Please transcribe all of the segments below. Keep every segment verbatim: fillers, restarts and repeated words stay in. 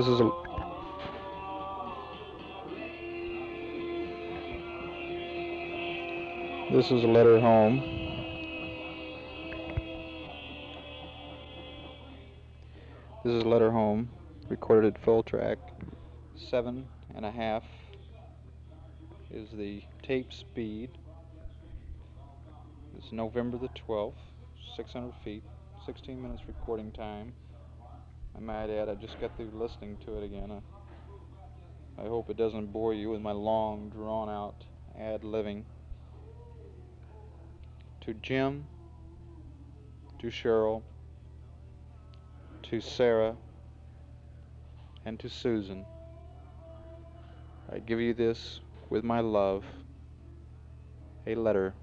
This is a this is a letter home. This is a letter home, recorded at full track. Seven and a half is the tape speed. It's November the twelfth, six hundred feet, sixteen minutes recording time. I might add, I just got through listening to it again. I, I hope it doesn't bore you with my long, drawn-out ad-libbing. To Jim, to Cheryl, to Sarah, and to Susan, I give you this with my love, a letter.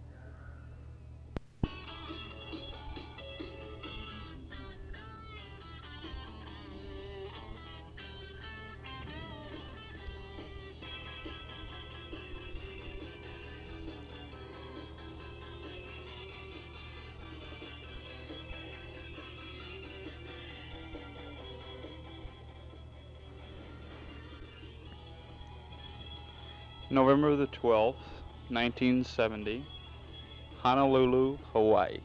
November the twelfth, nineteen seventy, Honolulu, Hawaii.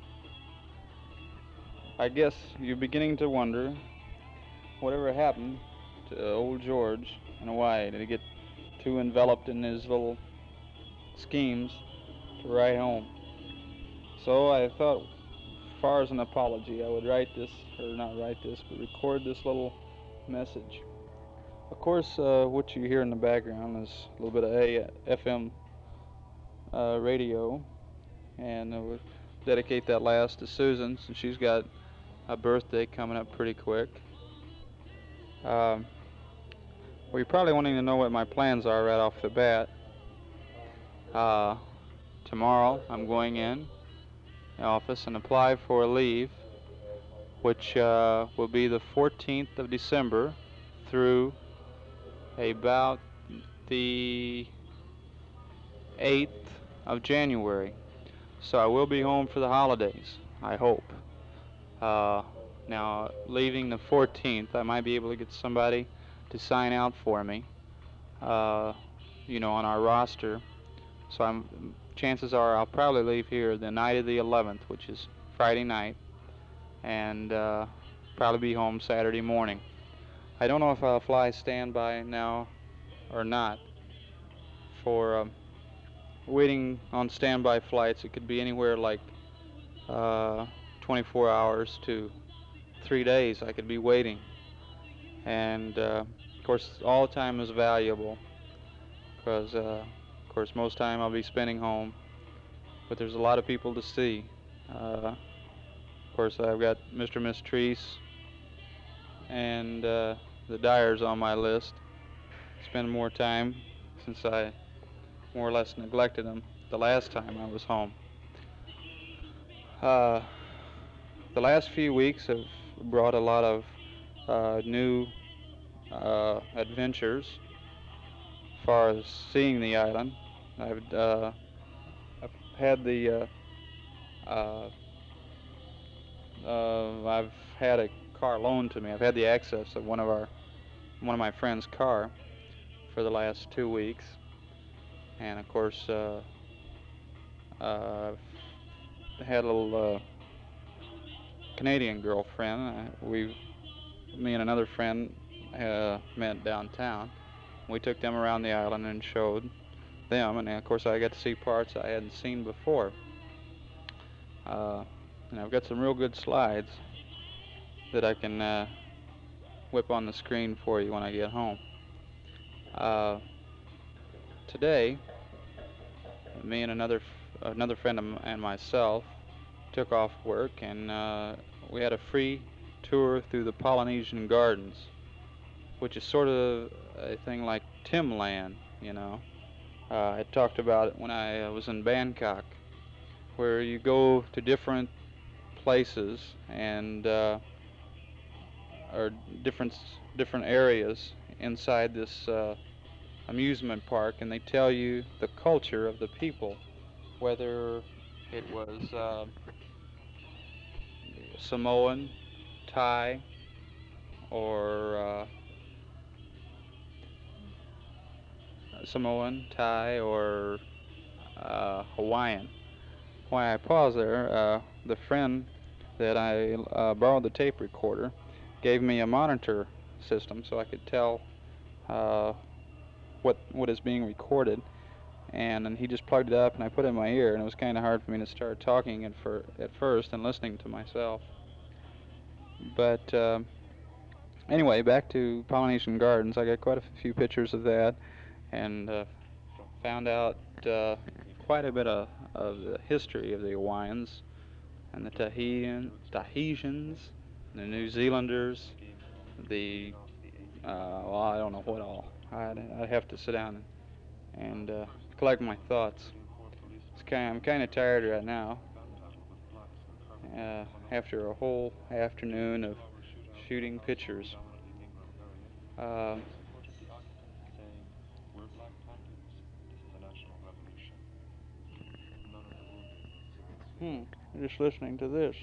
I guess you're beginning to wonder whatever happened to old George in Hawaii. Did he get too enveloped in his little schemes to write home? So I thought, as far as an apology, I would write this, or not write this, but record this little message. Of course, uh, what you hear in the background is a little bit of A F M uh, radio, and I would dedicate that last to Susan, since she's got a birthday coming up pretty quick. Um, well, you're probably wanting to know what my plans are right off the bat. Uh, tomorrow, I'm going in the office and apply for a leave, which uh, will be the fourteenth of December through about the eighth of January. So I will be home for the holidays, I hope. Uh, now, leaving the fourteenth, I might be able to get somebody to sign out for me, uh, you know, on our roster. So I'm, chances are I'll probably leave here the night of the eleventh, which is Friday night, and uh, probably be home Saturday morning. I don't know if I'll fly standby now or not. For um, waiting on standby flights, it could be anywhere like uh, twenty-four hours to three days. I could be waiting, and uh, of course, all the time is valuable because, uh, of course, most time I'll be spending home. But there's a lot of people to see. Uh, of course, I've got Mister and Miss Treese and uh, the Dyers on my list. Spend more time since I more or less neglected them the last time I was home. Uh, the last few weeks have brought a lot of uh, new uh, adventures as far as seeing the island. I've, uh, I've had the uh, uh, uh, I've had a car loaned to me. I've had the access of one of our one of my friend's car for the last two weeks, and of course uh, uh, I've had a little uh, Canadian girlfriend. Uh, we, me and another friend, uh, met downtown. We took them around the island and showed them, and of course I got to see parts I hadn't seen before. Uh, and I've got some real good slides that I can uh, whip on the screen for you when I get home. Uh, today, me and another another friend and myself took off work, and uh, we had a free tour through the Polynesian Gardens, which is sort of a thing like Timland, you know. Uh, I talked about it when I uh, was in Bangkok, where you go to different places and uh, or different different areas inside this uh, amusement park, and they tell you the culture of the people, whether it was uh, Samoan, Thai, or uh, Samoan, Thai, or uh, Hawaiian. Why I pause there, uh, the friend that I uh, borrowed the tape recorder gave me a monitor system so I could tell uh, what what is being recorded, and, and he just plugged it up and I put it in my ear, and it was kind of hard for me to start talking at, fir- at first and listening to myself. But um, anyway, back to Pollination Gardens. I got quite a few pictures of that, and uh, found out uh, quite a bit of, of the history of the Hawaiians and the Tahitian, Tahitians, the New Zealanders, the uh, well, I don't know what all. I'd, I'd have to sit down and, and uh, collect my thoughts. It's kind I'm kind of tired right now. Uh, after a whole afternoon of shooting pictures. Uh, hmm, just listening to this.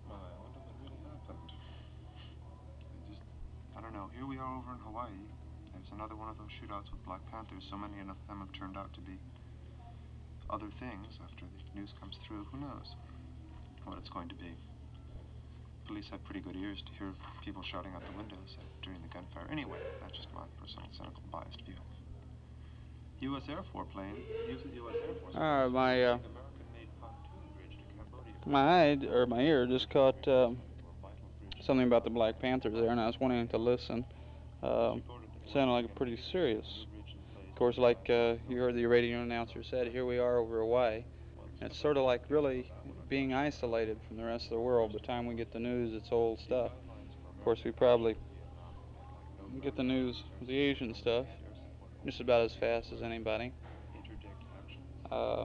I don't know. Here we are over in Hawaii. There's another one of those shootouts with Black Panthers. So many of them have turned out to be other things after the news comes through. Who knows what it's going to be? Police have pretty good ears to hear people shouting out the windows during the gunfire. Anyway, that's just my personal, cynical, biased view. U S Air Force plane, U S Air Force Uh, my uh, American-made pontoon bridge to Cambodia. my eye or my ear just caught uh, something about the Black Panthers there, and I was wanting to listen. Uh, sounded like pretty serious. Of course, like uh, you heard the radio announcer said, here we are over Hawaii. And it's sort of like really being isolated from the rest of the world. By the time we get the news, it's old stuff. Of course, we probably get the news, the Asian stuff, just about as fast as anybody. Uh,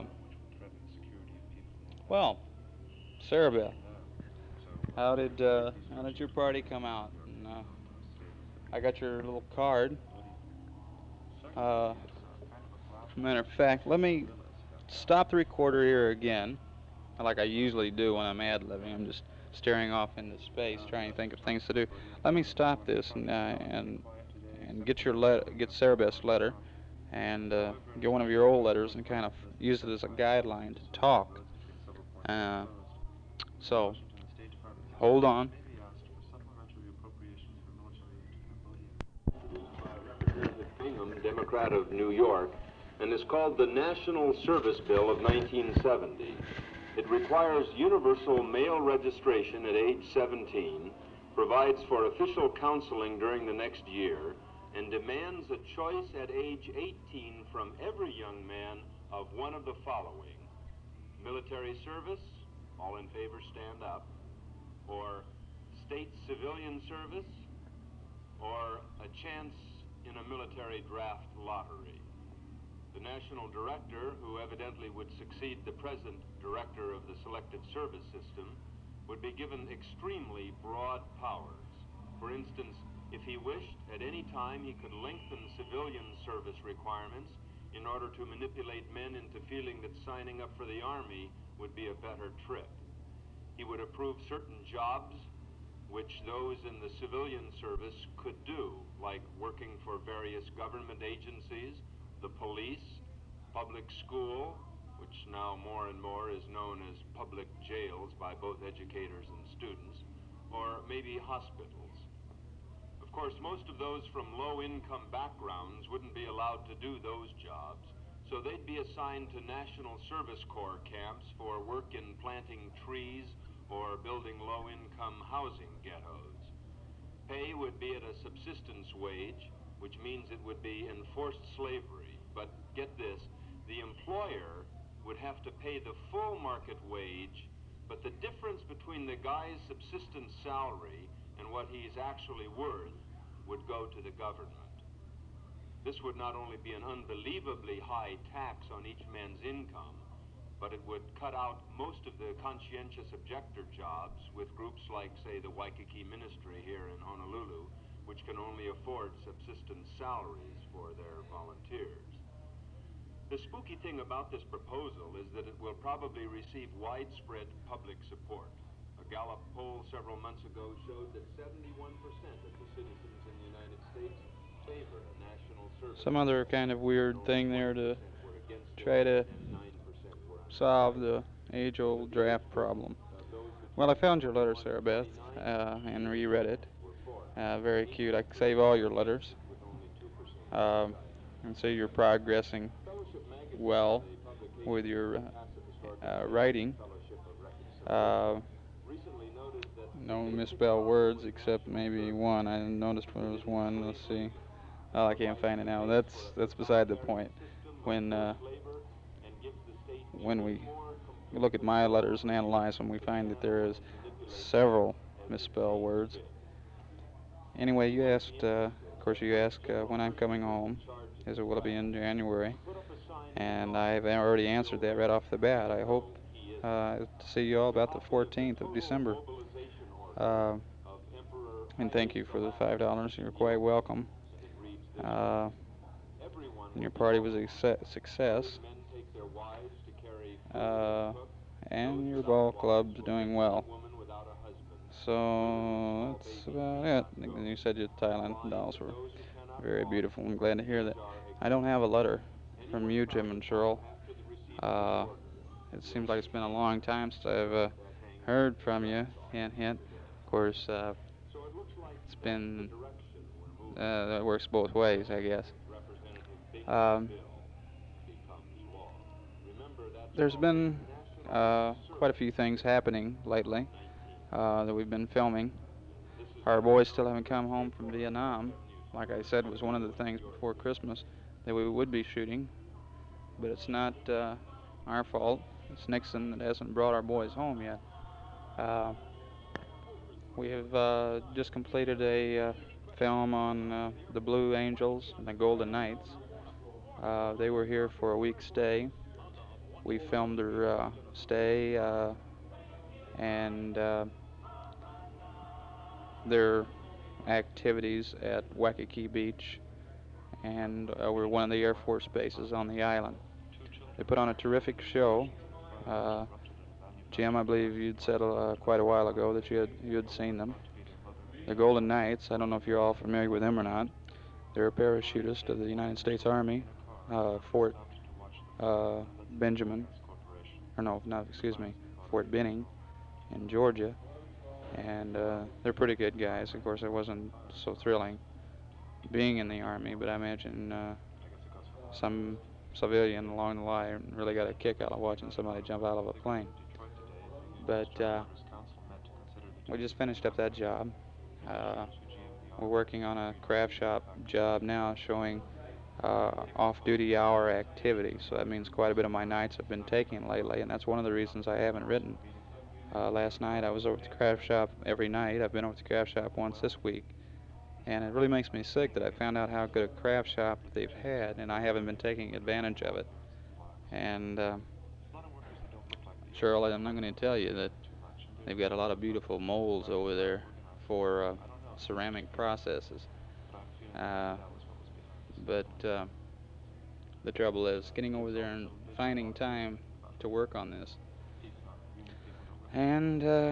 well, Sarah Beth, how did uh, how did your party come out? And, uh, I got your little card. Uh, matter of fact, let me stop the recorder here again, like I usually do when I'm ad-libbing. I'm just staring off into space, trying to think of things to do. Let me stop this and uh, and and get your let get Sarah Beth's letter, and uh, get one of your old letters and kind of use it as a guideline to talk. Uh, so hold on. Representative Bingham, Democrat of New York, and is called the National Service Bill of nineteen seventy. It requires universal male registration at age seventeen, provides for official counseling during the next year, and demands a choice at age eighteen from every young man of one of the following: military service, all in favor stand up, or state civilian service, or a chance in a military draft lottery. The national director, who evidently would succeed the present director of the Selective Service System, would be given extremely broad powers. For instance, if he wished, at any time he could lengthen civilian service requirements in order to manipulate men into feeling that signing up for the Army would be a better trip. He would approve certain jobs which those in the civilian service could do, like working for various government agencies, the police, public school, which now more and more is known as public jails by both educators and students, or maybe hospitals. Of course, most of those from low-income backgrounds wouldn't be allowed to do those jobs, so they'd be assigned to National Service Corps camps for work in planting trees or building low-income housing ghettos. Pay would be at a subsistence wage, which means it would be enforced slavery. But get this, the employer would have to pay the full market wage, but the difference between the guy's subsistence salary and what he's actually worth would go to the government. This would not only be an unbelievably high tax on each man's income, but it would cut out most of the conscientious objector jobs with groups like, say, the Waikiki Ministry here in Honolulu, which can only afford subsistence salaries for their volunteers. The spooky thing about this proposal is that it will probably receive widespread public support. A Gallup poll several months ago showed that seventy-one percent of the citizens in the United States some other kind of weird thing there to try to solve the age-old draft problem. Well, I found your letter, Sarah Beth, uh, and reread it. Uh, very cute. I save all your letters, um, and so you're progressing well with your uh, uh, writing. Uh, no misspelled words except maybe one. I noticed there was one. Let's see. Oh, I can't find it now. That's that's beside the point. When uh, when we look at my letters and analyze them, we find that there is several misspelled words. Anyway, you asked, uh, of course, you asked uh, when I'm coming home. Is it will it be in January? And I've already answered that right off the bat. I hope uh, to see you all about the fourteenth of December. Uh, and thank you for the five dollars. You're quite welcome. Uh, your party was a success. Uh, and your ball club's doing well. So that's about it. And you said your Thailand dolls were very beautiful. I'm glad to hear that. I don't have a letter from you, Jim and Cheryl. Uh, it seems like it's been a long time since I've uh, heard from you. Hint, hint. Of course, uh, it's been uh, that works both ways, I guess. Um, there's been uh, quite a few things happening lately uh, that we've been filming. Our boys still haven't come home from Vietnam. Like I said, was one of the things before Christmas that we would be shooting, but it's not uh, our fault. It's Nixon that hasn't brought our boys home yet. Uh, we have uh, just completed a uh, film on uh, the Blue Angels and the Golden Knights. Uh, they were here for a week stay. We filmed their uh, stay uh, and uh, their activities at Waikiki Beach and over one of the Air Force bases on the island. They put on a terrific show. Uh, Jim, I believe you'd said uh, quite a while ago that you had you had seen them. The Golden Knights. I don't know if you're all familiar with them or not. They're a parachutist of the United States Army, uh, Fort uh, Benjamin, or no, no, excuse me, Fort Benning in Georgia, and uh, they're pretty good guys. Of course, it wasn't so thrilling being in the Army, but I imagine uh, some civilian along the line really got a kick out of watching somebody jump out of a plane. But uh, we just finished up that job. Uh, we're working on a craft shop job now showing uh, off-duty hour activity. So that means quite a bit of my nights have been taken lately, and that's one of the reasons I haven't written. Uh, last night I was over at the craft shop every night. I've been over at the craft shop once this week. And it really makes me sick that I found out how good a craft shop they've had, and I haven't been taking advantage of it. And uh, Cheryl, I'm not going to tell you that they've got a lot of beautiful molds over there for uh, ceramic processes. Uh, but uh, the trouble is getting over there and finding time to work on this. And uh,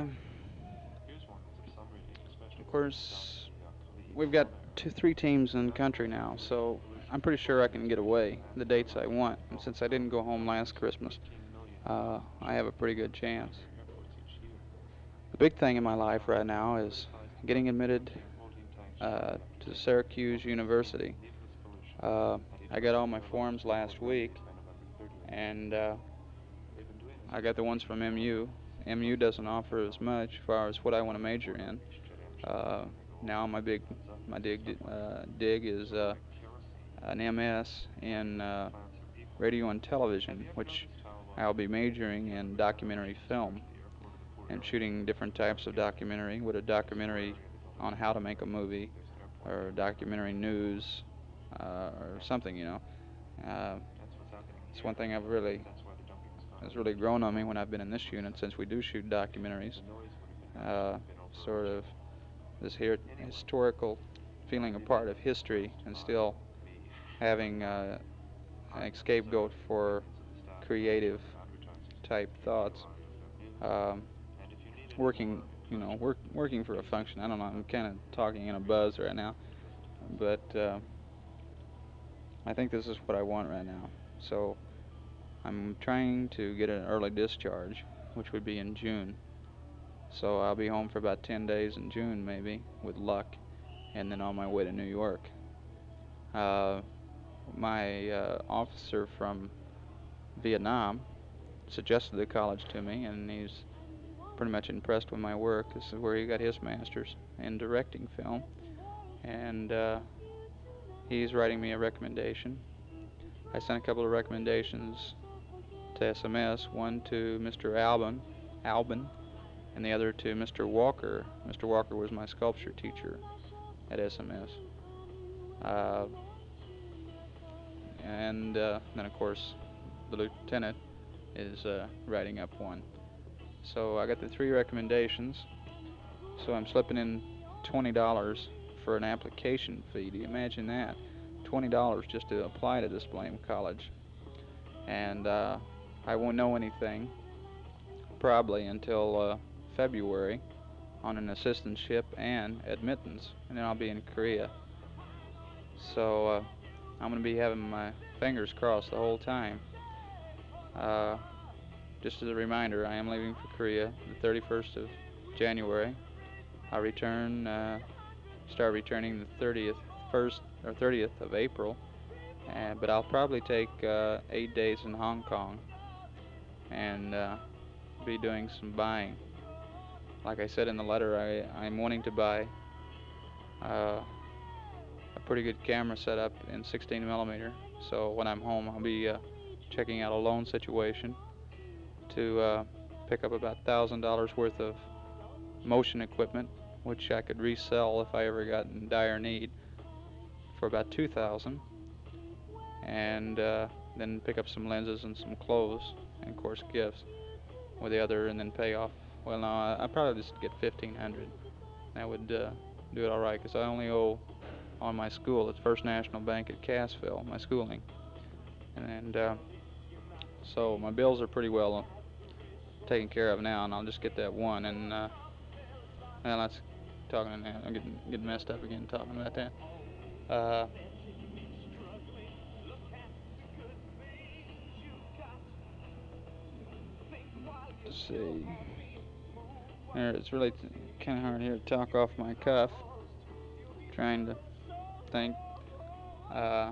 of course, we've got two, three teams in the country now, so I'm pretty sure I can get away the dates I want. And since I didn't go home last Christmas, uh, I have a pretty good chance. The big thing in my life right now is getting admitted uh, to Syracuse University. Uh, I got all my forms last week, and uh, I got the ones from M U. M U doesn't offer as much as far as what I want to major in. Uh, now my big, my dig, uh, dig is uh, an M S in uh, radio and television, which I'll be majoring in documentary film and shooting different types of documentary, with a documentary on how to make a movie, or documentary news, uh, or something, you know. Uh, it's one thing I've really, has really grown on me when I've been in this unit, since we do shoot documentaries. Uh, sort of this here historical feeling a part of history, and still having uh, an scapegoat for creative type thoughts. Um, working, you know, work, working for a function. I don't know. I'm kind of talking in a buzz right now, but uh, I think this is what I want right now. So I'm trying to get an early discharge, which would be in June. So I'll be home for about ten days in June, maybe, with luck, and then on my way to New York. Uh, my uh, officer from Vietnam suggested the college to me, and he's pretty much impressed with my work. This is where he got his master's in directing film, and uh, he's writing me a recommendation. I sent a couple of recommendations to S M S, one to Mister Albin, Albin, and the other to Mister Walker. Mister Walker was my sculpture teacher at S M S. Uh, and uh, then, of course, the lieutenant is uh, writing up one. So I got the three recommendations. So I'm slipping in twenty dollars for an application fee. Do you imagine that? twenty dollars just to apply to this blame college. And uh, I won't know anything probably until uh, February on an assistantship and admittance, and then I'll be in Korea. So uh, I'm going to be having my fingers crossed the whole time. Uh, just as a reminder, I am leaving for Korea the thirty-first of January. I'll return, uh, start returning the thirtieth, first or thirtieth of April, uh, but I'll probably take uh, eight days in Hong Kong and uh, be doing some buying. Like I said in the letter, I, I'm wanting to buy uh, a pretty good camera setup in sixteen millimeter. So when I'm home, I'll be uh, checking out a loan situation to uh, pick up about one thousand dollars worth of motion equipment, which I could resell if I ever got in dire need for about two thousand dollars, and uh, then pick up some lenses and some clothes and, of course, gifts with the other, and then pay off. Well, no, I I'd probably just get fifteen hundred dollars. That would uh, do it all right, because I only owe on my school at First National Bank at Cassville, my schooling. And uh, so my bills are pretty well taken care of now, and I'll just get that one. And uh, well, that's talking. I'm getting getting messed up again talking about that. Uh, let's see. There, it's really kind of hard here to talk off my cuff. Trying to think. Uh,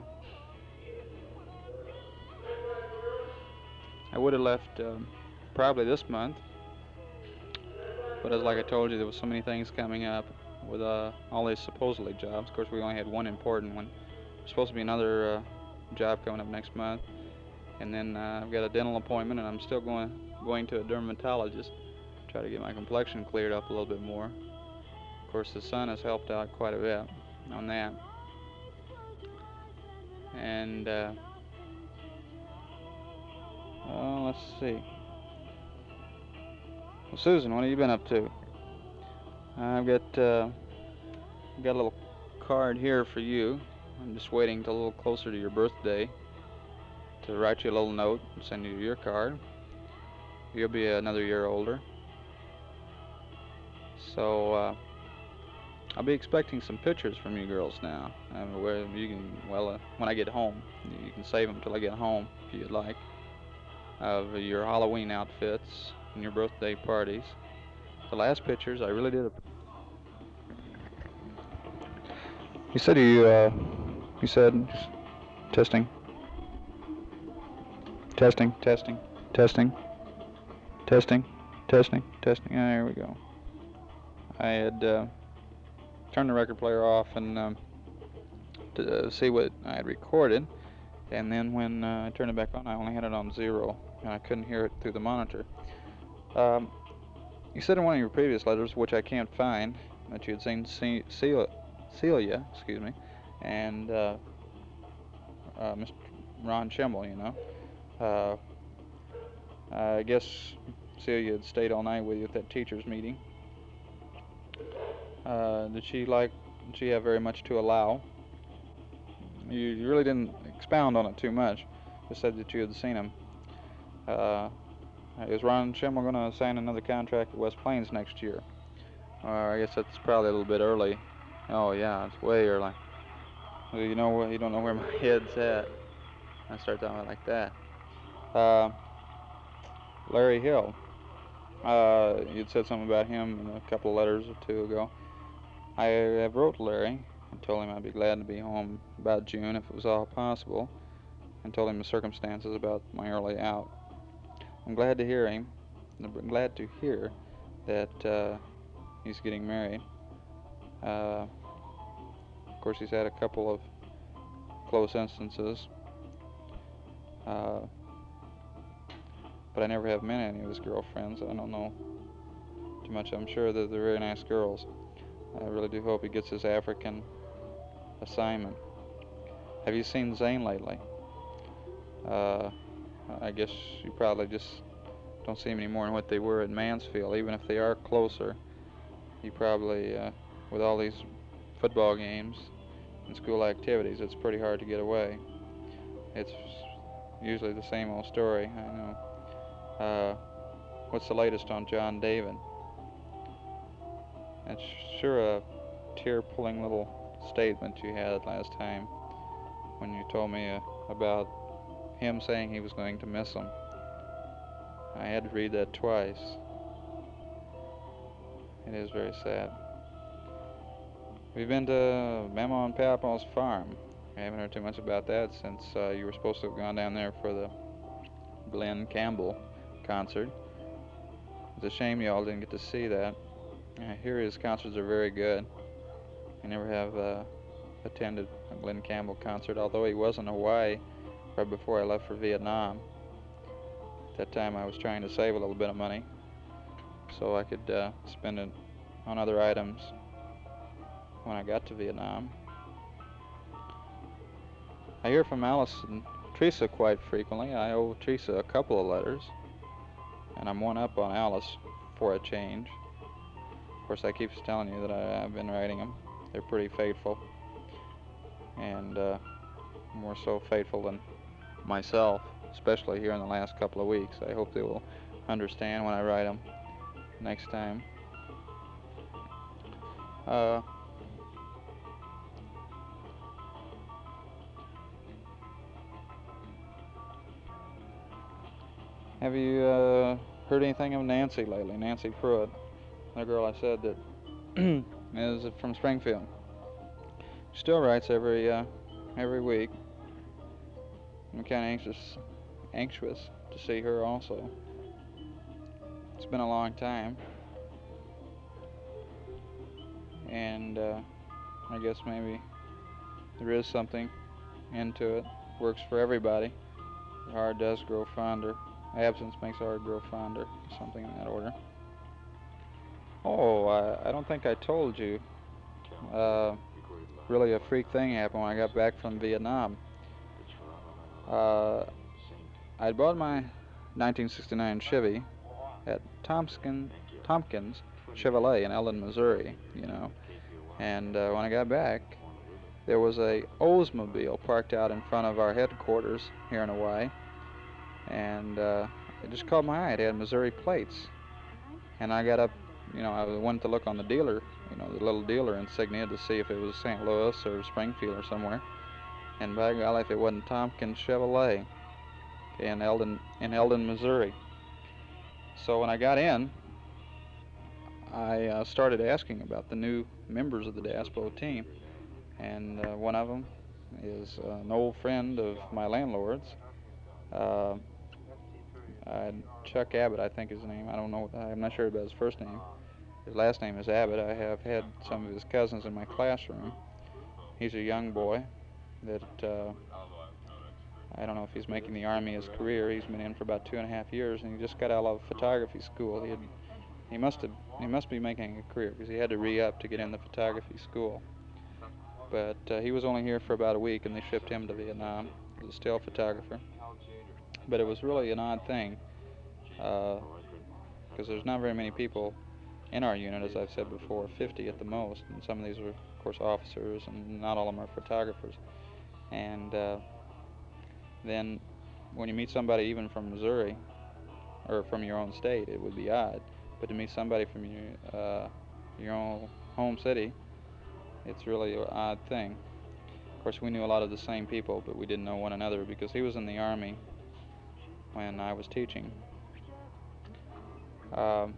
I would have left um, probably this month, but as like I told you, there was so many things coming up with uh, all these supposedly jobs. Of course, we only had one important one. There's supposed to be another uh, job coming up next month, and then uh, I've got a dental appointment, and I'm still going going to a dermatologist to try to get my complexion cleared up a little bit more. Of course, the sun has helped out quite a bit on that. And uh, well, let's see. Well, Susan, what have you been up to? I've got uh, got a little card here for you. I'm just waiting till a little closer to your birthday to write you a little note and send you your card. You'll be another year older. So uh, I'll be expecting some pictures from you girls now. Um, where you can, well, uh, when I get home, you can save them till I get home if you'd like, of your Halloween outfits and your birthday parties. The last pictures, I really did. You said you, uh, you said, testing, testing, testing, testing, testing, testing, testing. Ah, there we go. I had uh, turned the record player off and um, to uh, see what I had recorded, and then when uh, I turned it back on, I only had it on zero, and I couldn't hear it through the monitor. Um, you said in one of your previous letters, which I can't find, that you had seen C Celia, Celia, excuse me, and uh, uh, Mister Ron Schimel, you know. Uh, I guess Celia had stayed all night with you at that teacher's meeting. Uh, did she like? Did she have very much to allow? You, you really didn't expound on it too much. Just said that you had seen him. Uh, is Ron Schimel going to sign another contract at West Plains next year? Or I guess that's probably a little bit early. Oh yeah, it's way early. Well, you know what? You don't know where my head's at. I start talking about it like that. Uh, Larry Hill. Uh, you'd said something about him in a couple of letters or two ago. I have wrote Larry and told him I'd be glad to be home about June if it was all possible, and told him the circumstances about my early out. I'm glad to hear him. I'm glad to hear that uh, he's getting married. Uh, of course, he's had a couple of close instances, uh, but I never have met any of his girlfriends. I don't know too much. I'm sure that they're very nice girls. I really do hope he gets his African assignment. Have you seen Zane lately? Uh, I guess you probably just don't see them anymore than what they were at Mansfield. Even if they are closer, you probably, uh, with all these football games and school activities, it's pretty hard to get away. It's usually the same old story, I know. Uh, what's the latest on John David? It's sure a tear-pulling little statement you had last time when you told me uh, about him saying he was going to miss him. I had to read that twice. It is very sad. We've been to Mama and Papa's farm. I haven't heard too much about that since uh, you were supposed to have gone down there for the Glenn Campbell concert. It's a shame y'all didn't get to see that. I hear his concerts are very good. I never have uh, attended a Glenn Campbell concert, although he was in Hawaii right before I left for Vietnam. At that time I was trying to save a little bit of money so I could uh, spend it on other items when I got to Vietnam. I hear from Alice and Teresa quite frequently. I owe Teresa a couple of letters, and I'm one up on Alice for a change. Of course, I keep telling you that I, I've been writing them. They're pretty faithful, and uh, more so faithful than myself, especially here in the last couple of weeks. I hope they will understand when I write them next time. Uh, have you uh, heard anything of Nancy lately? Nancy Pruitt, the girl I said that is from Springfield. She still writes every uh, every week. I'm kind of anxious, anxious to see her also. It's been a long time, and uh, I guess maybe there is something into it. Works for everybody. The heart does grow fonder. Absence makes the heart grow fonder. Something in that order. Oh, I, I don't think I told you. Uh, really a freak thing happened when I got back from Vietnam. Uh, I bought my nineteen sixty-nine Chevy at Thompson, Tompkins Chevrolet in Eldon, Missouri, you know. And uh, when I got back, there was a Oldsmobile parked out in front of our headquarters here in Hawaii. And uh, it just caught my eye. It had Missouri plates. And I got up, you know, I wanted to look on the dealer, you know, the little dealer insignia to see if it was Saint Louis or Springfield or somewhere. And by golly, if it wasn't Tompkins Chevrolet in Eldon, in Eldon, Missouri. So when I got in, I uh, started asking about the new members of the Daspo team. And uh, one of them is uh, an old friend of my landlord's. Uh, uh, Chuck Abbott, I think is his name. I don't know. I'm not sure about his first name. His last name is Abbott. I have had some of his cousins in my classroom. He's a young boy that uh, I don't know if he's making the Army his career. He's been in for about two and a half years, and he just got out of photography school. He had, he must have he must be making a career because he had to re-up to get in the photography school. But uh, he was only here for about a week, and they shipped him to Vietnam as a still photographer. But it was really an odd thing because uh, there's not very many people in our unit, as I've said before, fifty at the most, and some of these are, of course, officers, and not all of them are photographers. And uh, then when you meet somebody even from Missouri, or from your own state, it would be odd. But to meet somebody from your, uh, your own home city, it's really an odd thing. Of course, we knew a lot of the same people, but we didn't know one another because he was in the Army when I was teaching. Um,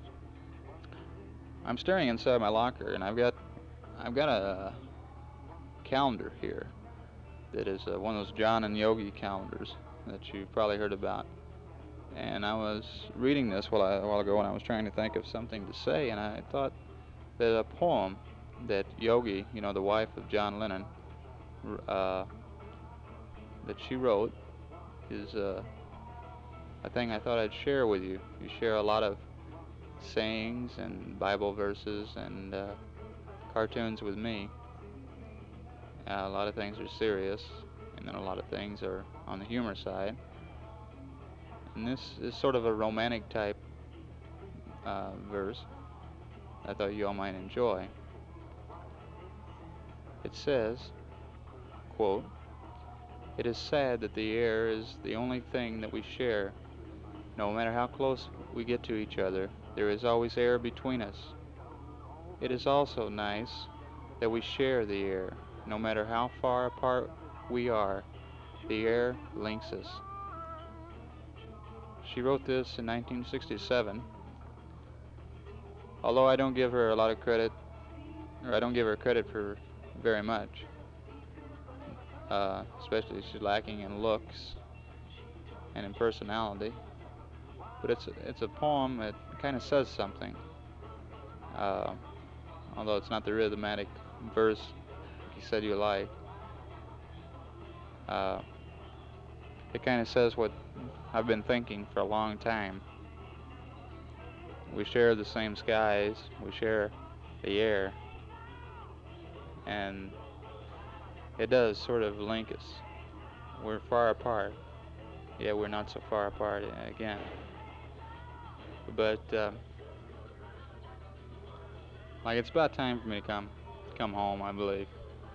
I'm staring inside my locker, and I've got I've got a calendar here that is uh, one of those John and Yogi calendars that you've probably heard about. And I was reading this while I, a while ago, and I was trying to think of something to say, and I thought that a poem that Yogi, you know, the wife of John Lennon, uh, that she wrote is uh, a thing I thought I'd share with you. You share a lot of sayings and Bible verses and uh, cartoons with me. Uh, a lot of things are serious, and then a lot of things are on the humor side. And this is sort of a romantic type uh, verse I thought you all might enjoy. It says, quote, "It is sad that the air is the only thing that we share. No matter how close we get to each other, there is always air between us. It is also nice that we share the air. No matter how far apart we are, the air links us." She wrote this in nineteen sixty-seven. Although I don't give her a lot of credit, or I don't give her credit for very much, uh, especially she's lacking in looks and in personality. But it's it's a poem that kind of says something. Uh, although it's not the rhythmatic verse you said you like. Uh, it kind of says what I've been thinking for a long time. We share the same skies, we share the air, and it does sort of link us. We're far apart, yeah, we're not so far apart again. But uh, like it's about time for me to come come home, I believe.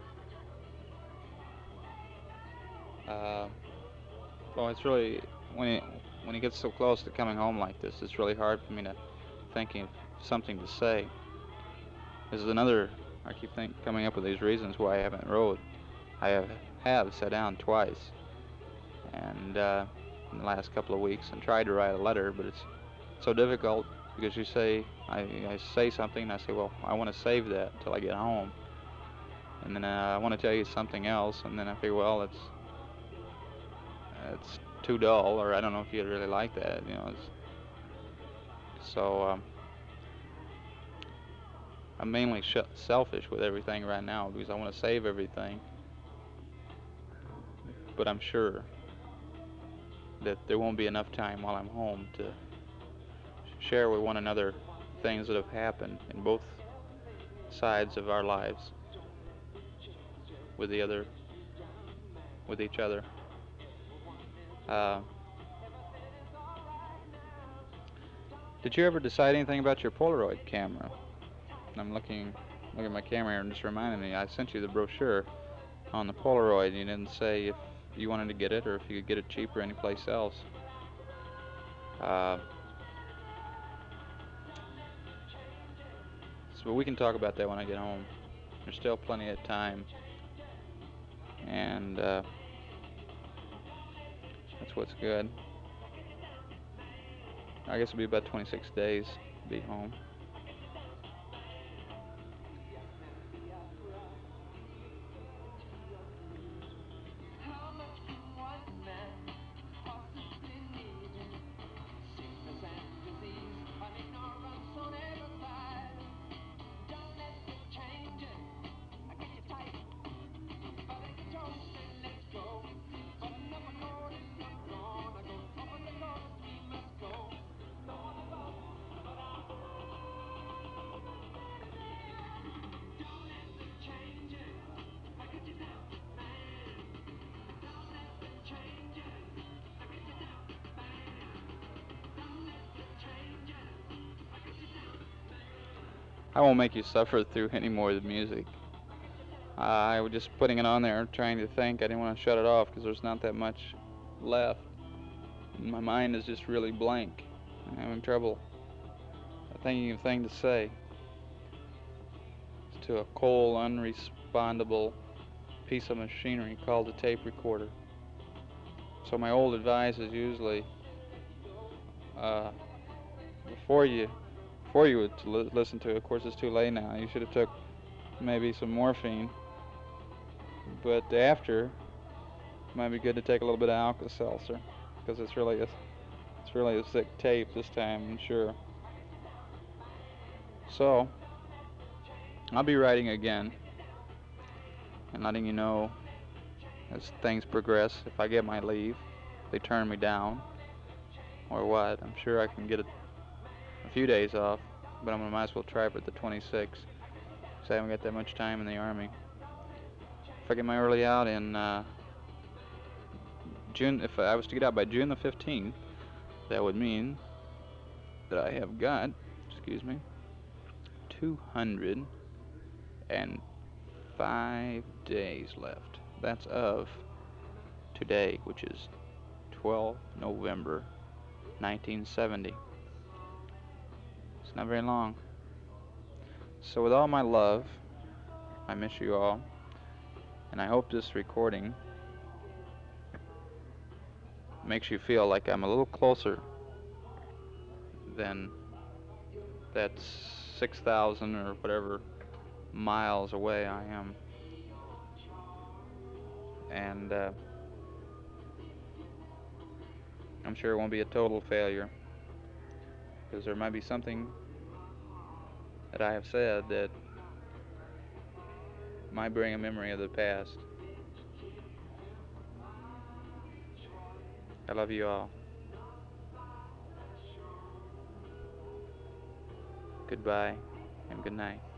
Uh, well, it's really when it when it gets so close to coming home like this, it's really hard for me to think of something to say. This is another. I keep think coming up with these reasons why I haven't wrote. I have have sat down twice, and uh, in the last couple of weeks, and tried to write a letter, but it's so difficult because you say I, I say something, and I say, well, I want to save that until I get home, and then uh, I want to tell you something else, and then I figure, well, it's it's too dull, or I don't know if you'd really like that, you know. It's, so um, I'm mainly sh selfish with everything right now because I want to save everything, but I'm sure that there won't be enough time while I'm home to share with one another things that have happened in both sides of our lives with the other, with each other. Uh, did you ever decide anything about your Polaroid camera? I'm looking, looking at my camera here and just reminded me, I sent you the brochure on the Polaroid, and you didn't say if you wanted to get it or if you could get it cheaper anyplace else. Uh, so we can talk about that when I get home. There's still plenty of time, and uh, that's what's good. I guess it'll be about twenty-six days to be home. I won't make you suffer through any more of the music. Uh, I was just putting it on there, trying to think. I didn't want to shut it off because there's not that much left. My mind is just really blank. I'm having trouble thinking of a thing to say to a cold, unrespondable piece of machinery called a tape recorder. So my old advice is usually uh, before you before you would li listen to it. Of course, it's too late now. You should have took maybe some morphine, but after it might be good to take a little bit of Alka-Seltzer, because it's really a it's really a thick tape this time, I'm sure. So I'll be writing again and letting you know as things progress. If I get my leave, if they turn me down, or what. I'm sure I can get a, a few days off, but I'm gonna might as well try for the twenty-sixth, because I haven't got that much time in the Army. If I get my early out in uh, June, if I was to get out by June the fifteenth, that would mean that I have got, excuse me, two hundred five days left. That's of today, which is twelfth of November nineteen seventy. It's not very long. So with all my love, I miss you all, and I hope this recording makes you feel like I'm a little closer than that six thousand or whatever miles away I am. And uh, I'm sure it won't be a total failure, because there might be something that I have said that might bring a memory of the past. I love you all. Goodbye and good night.